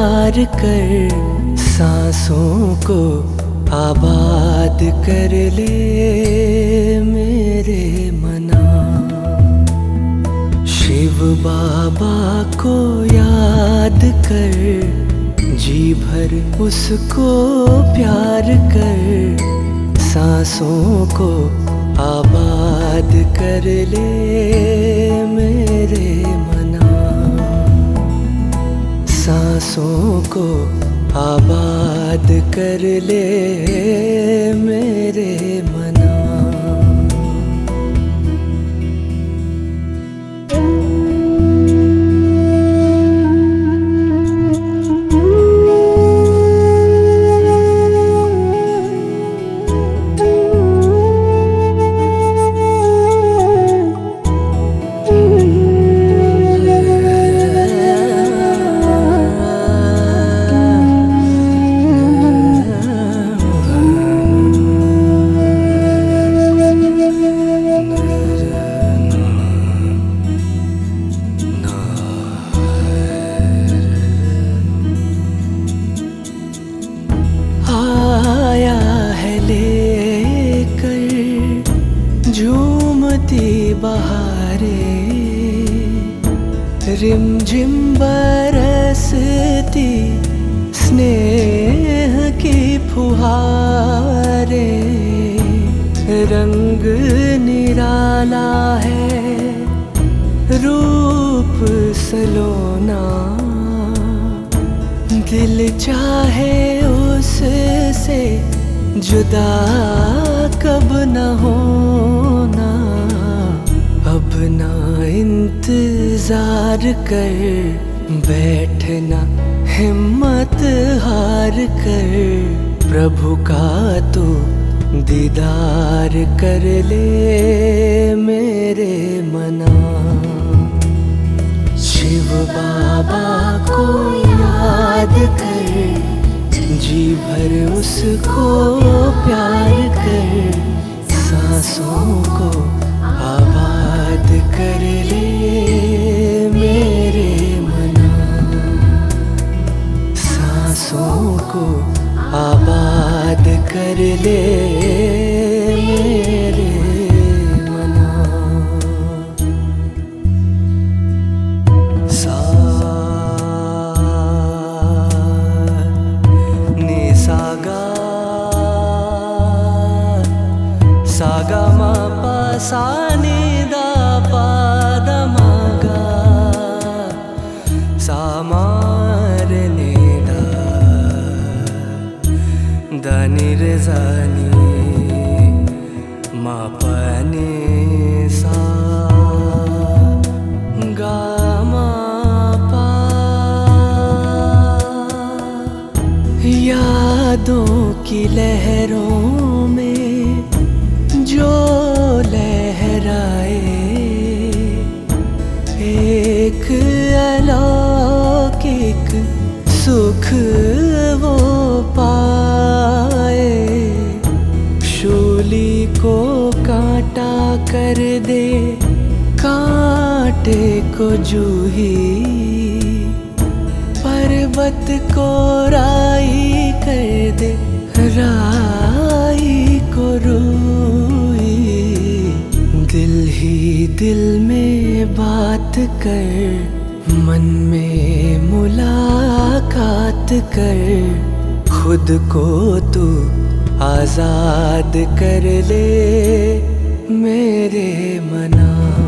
प्यार कर, सांसों को आबाद कर ले मेरे मना। शिव बाबा को याद कर, जी भर उसको प्यार कर, सांसों को आबाद कर ले मेरे मना। सांसों को आबाद कर ले मेरे मना। आया है लेकर झूमती बहारें, रिमझिम बरसती स्नेह की फुहारें। रंग निराला है, रूप सलोना, दिल चाहे उससे जुदा कब न होना। अब ना इंतजार कर, बैठना हिम्मत हार कर, प्रभु का तो दीदार कर ले मेरे मना। शिव बाबा को याद कर, जी भर उसको प्यार कर, सांसों को आबाद कर ले मेरे मना। सांसों को आबाद कर ले मेरे मना। सा नि सा गा, सा गा मा पा सा नि दा पा दा मा गा, सा मा रे नि दा, दा नि रे सा नि, मा पा नि सा, गा मा पा। यादों की लहरों में जो लहराए, एक अलौकिक सुख वो पाए। शूली को कांटा कर दे, कांटे को जूही, पर्वत को राई कर दे, राई को रूई। दिल ही दिल में बात कर, मन में मुलाकात कर, खुद को तू आजाद कर ले मेरे मना।